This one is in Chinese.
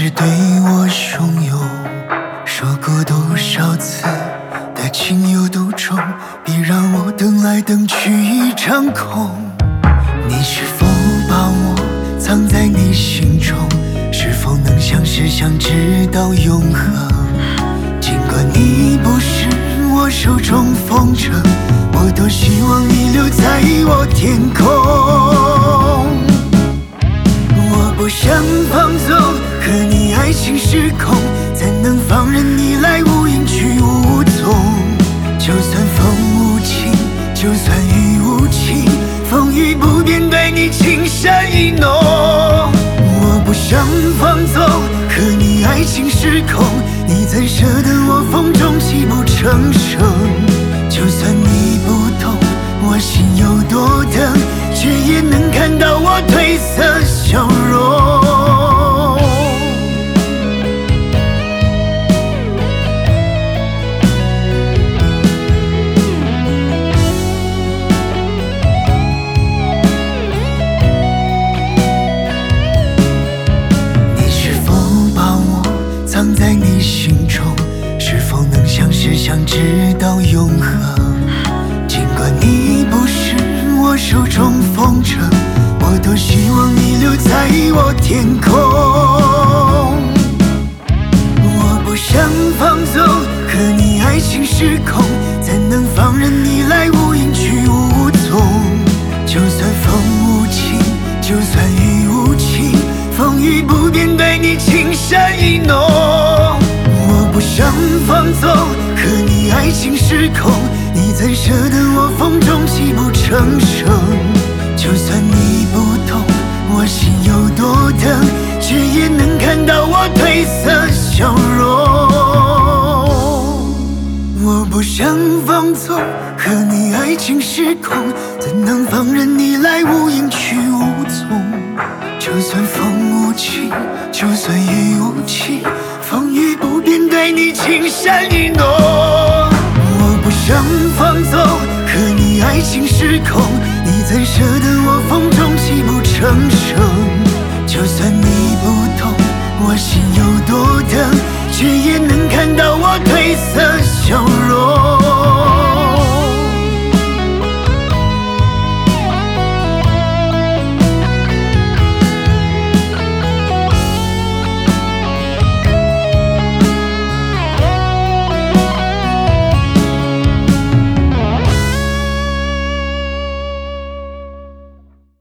是对我汹涌，说过多少次的情有独钟，别让我等来等去一场空。你是否把我藏在你心中？是否能相识相知到永恒？尽管你不是我手中风筝，我多希望你留在我天空。我不想放纵，和你爱情失控，怎能放任你来无影去无踪？就算风无情，就算雨无情，风雨不变，对你情深意浓。我不想放纵，和你爱情失控，你怎舍得我风中泣不成声？就算你不懂我心有多疼，却也能看到我褪色笑容。你是否把我藏在你心中？是否能相识相知到永恒？尽管你不是我手中风筝，我多希望你留在我天空。我不想放纵，和你爱情失控，怎能放任你来无影去无踪？就算风无情，就算雨无情，风雨不变，对你情深意浓。我不想放纵，和你爱情失控，你怎舍得我风中泣不成声？就算你不懂我心有多疼，却也能看到我褪色笑容。我不想放纵，和你爱情失控，怎能放任你来无影去无踪？就算风无情，就算雨无情，风雨不变，对你情深意浓。我不想放纵，和你爱情失控，你怎舍得我风中泣不成声？就算你不懂我心有多疼，却也能看到我褪色笑容。